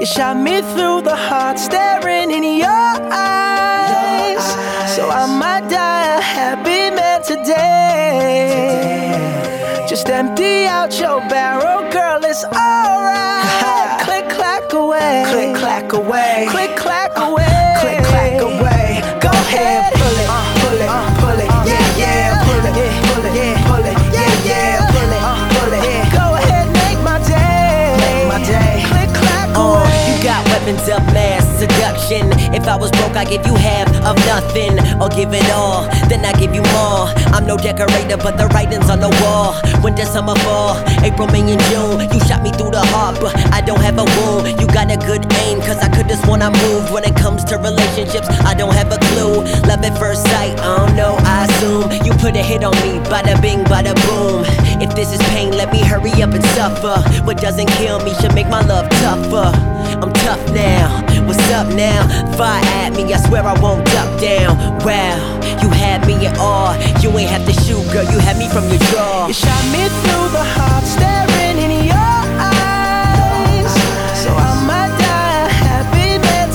You shot me through the heart, staring in your eyes. So I might die a happy man today. Just empty out your barrel, girl, it's alright. Click, clack away. Click, clack away. Click, clack away. Click, clack away. Go ahead, pull it, pull it, pull it. Yeah, yeah, pull it, pull it, pull it. Yeah, yeah, pull it, pull it. Go ahead, make my day. Make my day. Click, clack away. You got weapons of mass seduction. If I was broke, I give you half of nothing, or give it all, then I give you more. I'm no decorator, but the writing's on the wall. Winter, summer, fall, April, May, and June. You shot me through the heart, but I don't have a wound. You got a good aim, cause I could've sworn I moved. When it comes to relationships, I don't have a clue. Love at first sight, I don't know, I assume. You put a hit on me, bada bing, bada boom. If this is pain, let me hurry up and suffer. What doesn't kill me should make my love tougher. I'm tough now, what's up now? Fire at me, I swear I won't duck down. Wow, you had me at all. You ain't have to shoot, girl, you had me from your jaw. You shot me through the heart, staring in your eyes. So I might die a happy man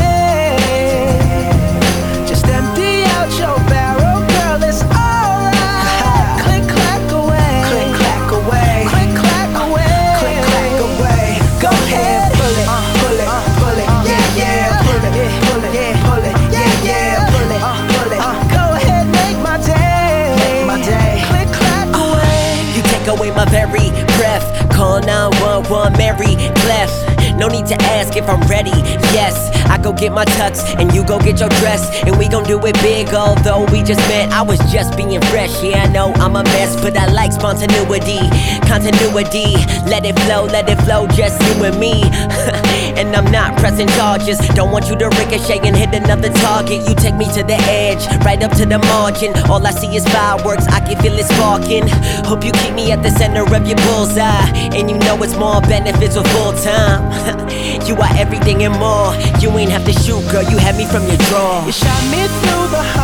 today. Just empty out your barrel, girl, it's alright. Click, clack away. Click, clack away. Click, clack away. Click, clack away. Go ahead, pull it, pull it, pull it. Yeah, yeah, pull it, pull it, pull it. Yeah, yeah, pull it, pull it. Go ahead, make my day. Make my day. Click, clack away. You take away my very breath. Call 911, Mary Clef. No need to ask if I'm ready, yes. I go get my tux and you go get your dress, and we gon' do it big, although we just met. I was just being fresh, yeah, I know I'm a mess, but I like spontaneity, continuity. Let it flow, just you and me. And I'm not pressing charges. Don't want you to ricochet and hit another target. You take me to the edge, right up to the margin. All I see is fireworks, I can feel it sparking. Hope you keep me at the center of your bullseye, and you know it's more benefits with full time. You are everything and more. You ain't have to shoot, girl, you had me from your draw. You shot me through the